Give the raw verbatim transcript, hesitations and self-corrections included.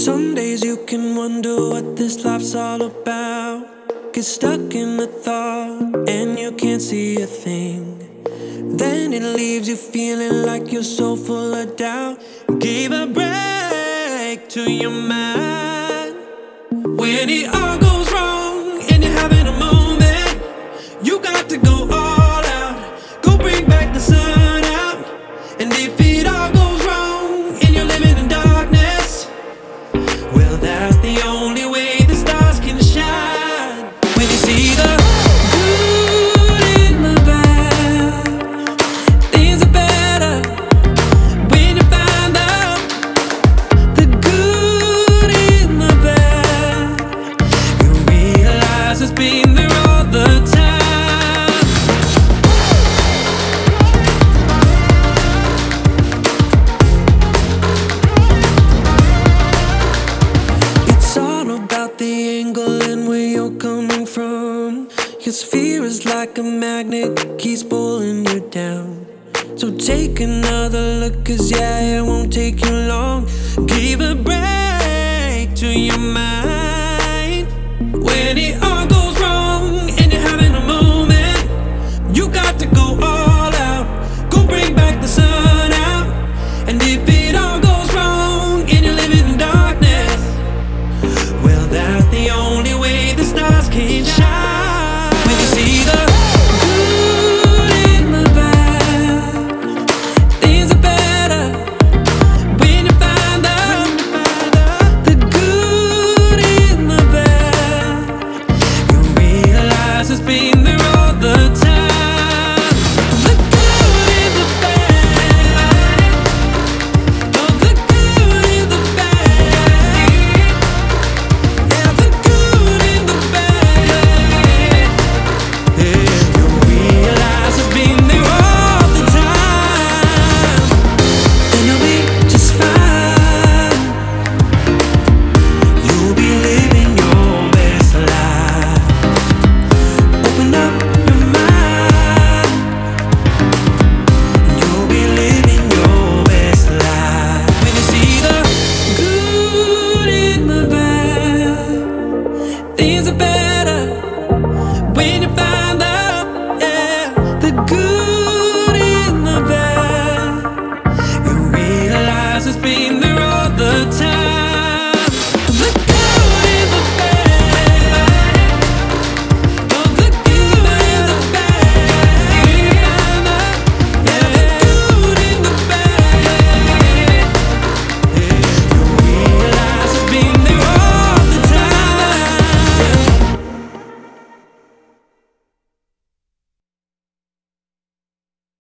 Some days you can wonder what this life's all about. Get stuck in the thought and you can't see a thing. Then it leaves you feeling like you're so full of doubt. Give a break to your mind. When it all goes wrong and you're having a moment, you got to go all out. Go bring back the sun out. And if it all goes wrong and you're living in darkness, well, that's the only way the stars can shine. When you see the good in the bad, things are better. When you find out the good in the bad, you realize it's been there all the time. It's all about the angle and where you're coming from. Cause fear is like a magnet that keeps pulling you down. So take another look, cause yeah, it won't take you long. Give a break to your mind. When it